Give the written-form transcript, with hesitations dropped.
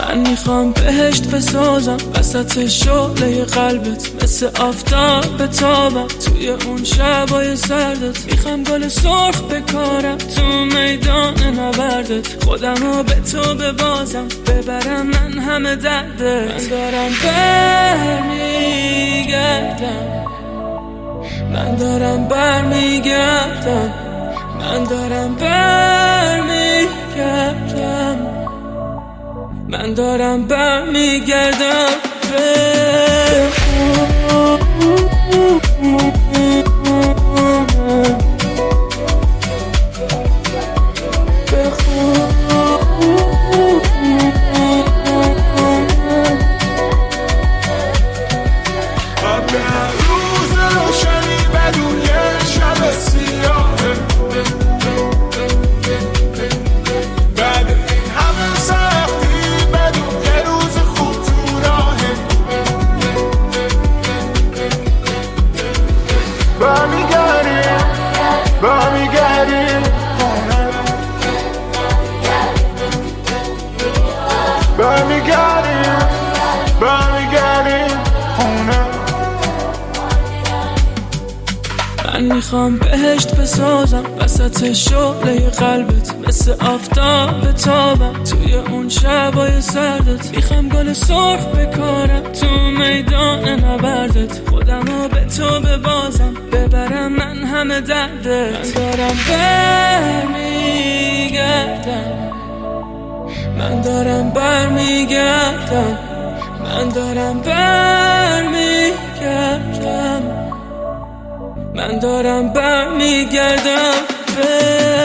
من میخوام بهشت بسازم وسط شعله قلبت، مثل آفتاب بتابم توی اون شبای سردت. میخوام گل سرخ بکارم تو میدان نبردت، خودمو به تو ببازم ببرم من همه دردت. من دارم برمیگردم، من دارم برمیگردم، من دارم برمیگردم، من دارم برمیگردم به من میخوام بهشت بسازم وسط شعله قلبت، مثل آفتاب بتابم توی اون شبای سردت. میخوام گل سرخ بکارم تو میدان نبردت، خودمو به تو ببازم ببرم من همه دردت. من دارم برمیگردم، من دارم برمیگردم، من دارم برمیگردم، من دارم برمیگردم به